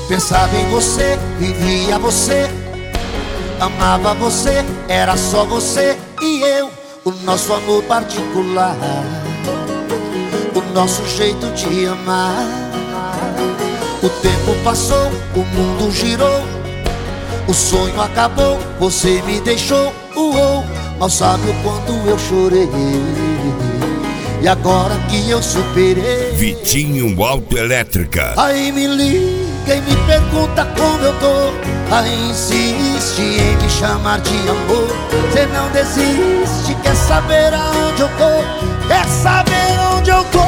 Pensava em você, vivia você, amava você, era só você e eu. O nosso amor particular, o nosso jeito de amar. O tempo passou, o mundo girou, o sonho acabou, você me deixou. Mal sabe o quanto eu chorei, e agora que eu superei. Vitinho Autoelétrica. Aí me liga e me pergunta como eu tô, aí insiste em me chamar de amor. Cê não desiste, quer saber aonde eu tô, quer saber onde eu tô.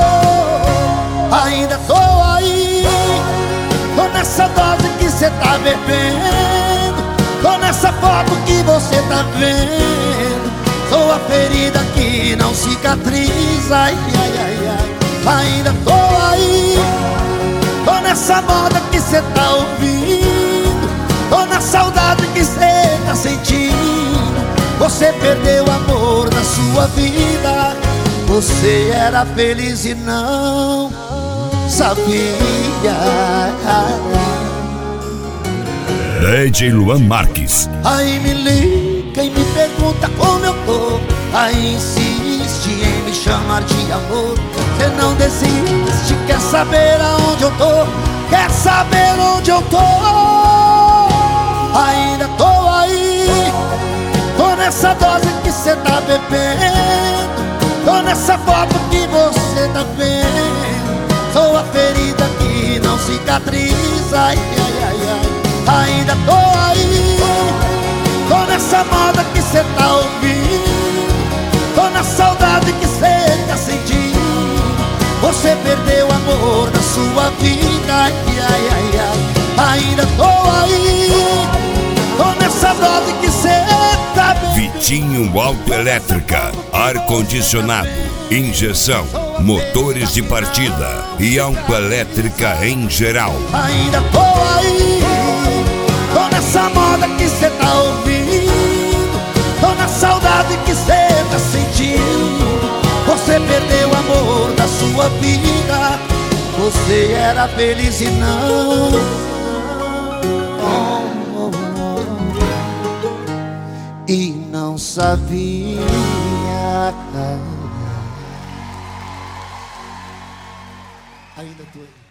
Ainda tô aí, tô nessa dose que cê tá bebendo, tô nessa foto que você tá vendo. Sou a ferida que não cicatriza, ai, ai, ai, ai. Ainda tô aí, tô nessa moda que cê tá ouvindo, tô na saudade que cê tá sentindo. Você perdeu o amor da sua vida, você era feliz e não sabia. DJ Luan Marques. Aí me liga e me pergunta como eu tô, aí insiste em me chamar de amor. Cê não desiste, quer saber aonde eu tô, quer saber onde eu tô. Ainda tô aí, tô nessa dose que cê tá bebendo, tô nessa foto que você tá vendo. Sou a ferida que não cicatriza, ai, ai, ai, ai. Ainda tô aí, tô nessa moda que cê tá ouvindo, tô na saudade que cê tá sentindo. Você perdeu o amor da sua vida, ai, ai, ai, ai. Ainda tô aí, tô nessa dose que cê tá bebendo. Vitinho Autoelétrica. Ar-condicionado, injeção, motores de partida e autoelétrica em geral. Ainda tô aí, tô nessa moda que cê tá ouvindo, tô na saudade que cê tá sentindo. Você perdeu o amor da sua vida, você era feliz e não e não sabia. Ainda tô aí.